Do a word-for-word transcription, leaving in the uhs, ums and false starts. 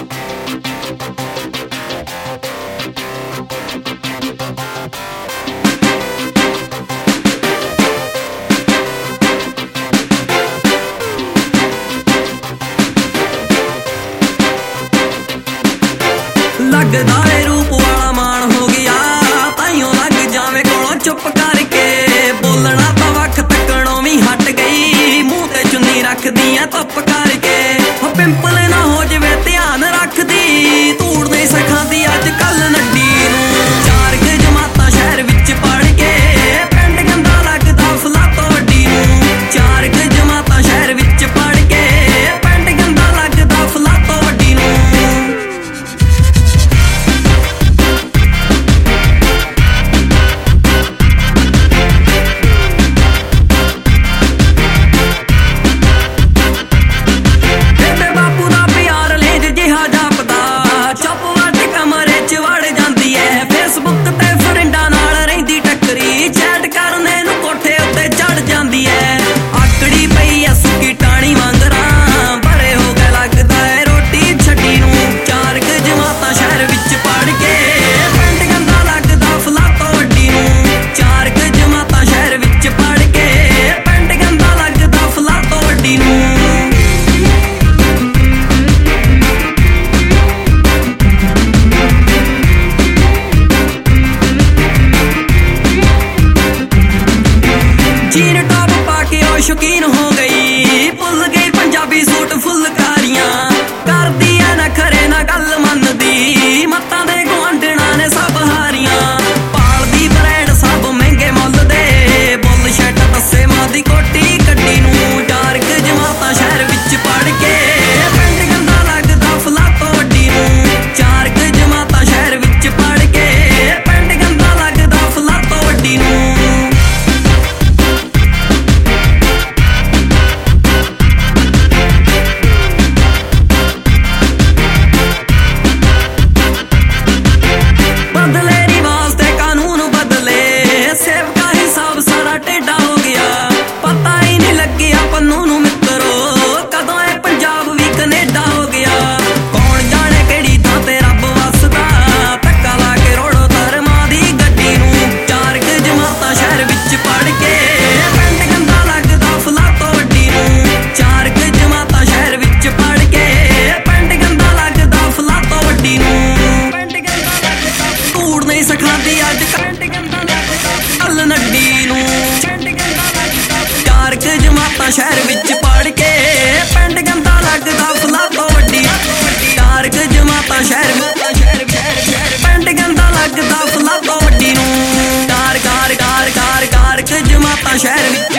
लगदा ए रूप वाला मान हो गया ताइयों लग जावे कोलों चुप करके बोलना तो वख तकणों भी हट गई मुंह ते चुन्नी रख दियां तप करके हो पिंपल ना हो जवे ध्यान रख दी धूड़ नहीं सिखांदी अज कल नड्डी नूं चार क जमातां शहर विच पढ़ के पिंड गंदा लगदा फला तो वड्डी नूं चार क जमातां शहर विच पढ़ के पिंड गंदा लगदा फला तो वड्डी नूं जीन टॉप पाके ओ शौकीन हो गई भुल गई पंजाबी सूट फुलकारियां कर दिया ना खरे ना गल मनदी मत्तां दे गुआंढणा ने सब हारियां पाल दी ब्रांड सब महंगे मुल दे बुल शर्ट तस्से मां दी कोटी कड्डी नूं चार क जमातां शहर विच पढ़ के पिंड गंदा लगदा फला तो वड्डी नूं चार क जमातां शहर विच पढ़ के पिंड गंदा लगदा फला तो वड्डी नूं शहर विच पढ़ के पिंड गंदा लगदा फला तो वड्डी चार क जमातां शहर पिंड गंदा लगदा फला तो वड्डी नूं कार कार कार कार कार क जमातां शहर विच